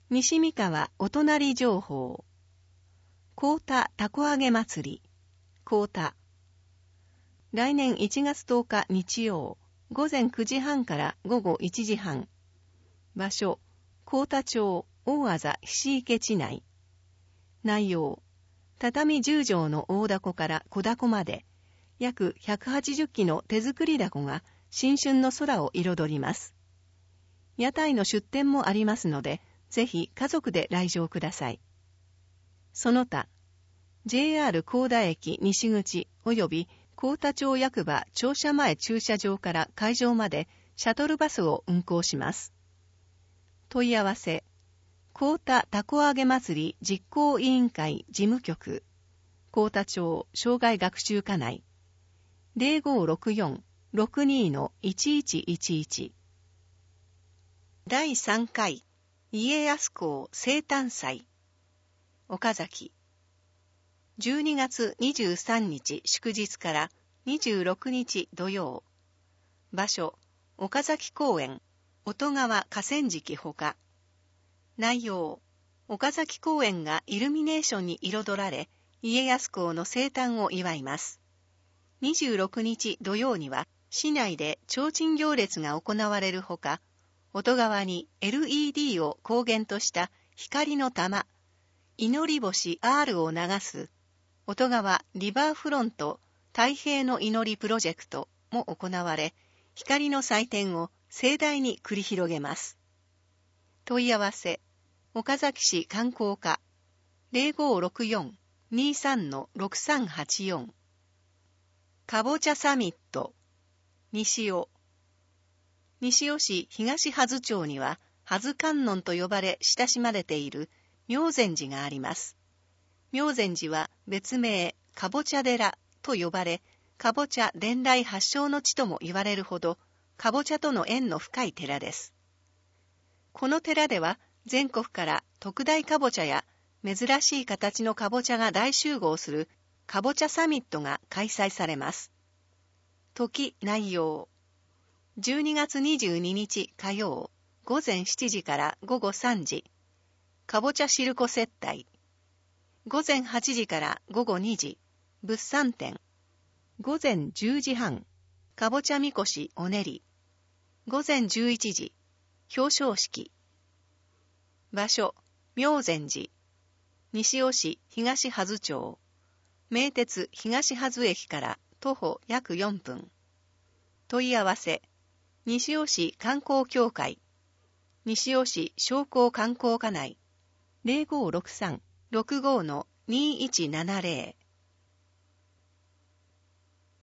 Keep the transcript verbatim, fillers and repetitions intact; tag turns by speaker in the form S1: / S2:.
S1: 西三河お隣情報。幸田たこ揚げ祭り。幸田。来年いちがつとおか日曜、午前くじはんから午後いちじはん。場所、幸田町大字菱池地内。内容、畳じゅうじょうの大凧から小凧まで、約ひゃくはちじゅっきの手作り凧が新春の空を彩ります。屋台の出店もありますので、ぜひ家族で来場ください。その他、ジェイアール 幸田駅西口及び幸田町役場庁舎前駐車場から会場までシャトルバスを運行します。問い合わせ、幸田たこ揚げ祭り実行委員会事務局、幸田町障害学習課内、ゼロごーろくよん ろくにー いちいちいちいち。だいさんかい家康公生誕祭。岡崎。じゅうにがつにじゅうさんにち祝日からにじゅうろくにち土曜。場所、岡崎公園、音川河川敷ほか。内容、岡崎公園がイルミネーションに彩られ、家康公の生誕を祝います。にじゅうろくにち土曜には、市内で提灯行列が行われるほか、音川に エルイーディー を光源とした光の玉、祈り星 R を流す、音川リバーフロント太平の祈りプロジェクトも行われ、光の祭典を盛大に繰り広げます。問い合わせ、岡崎市観光課 ゼロごーろくよん にーさん ろくさんはちよん。かぼちゃサミット。西尾。西尾市東葉津町には、葉津観音と呼ばれ親しまれている妙禅寺があります。妙禅寺は別名、かぼちゃ寺と呼ばれ、かぼちゃ伝来発祥の地とも言われるほど、かぼちゃとの縁の深い寺です。この寺では、全国から特大かぼちゃや珍しい形のかぼちゃが大集合するかぼちゃサミットが開催されます。時、内容。じゅうにがつにじゅうににち火曜、午前しちじから午後さんじ、かぼちゃしるこ接待。午前はちじから午後にじ、物産展。午前じゅうじはん、かぼちゃみこしお練り。午前じゅういちじ、表彰式。場所、妙禅寺。西尾市東葉津町。名鉄東葉津駅から徒歩約よんぷん。問い合わせ、西尾市観光協会。西尾市商工観光課内。ゼロごーろくさん ろくごー にーいちななゼロ。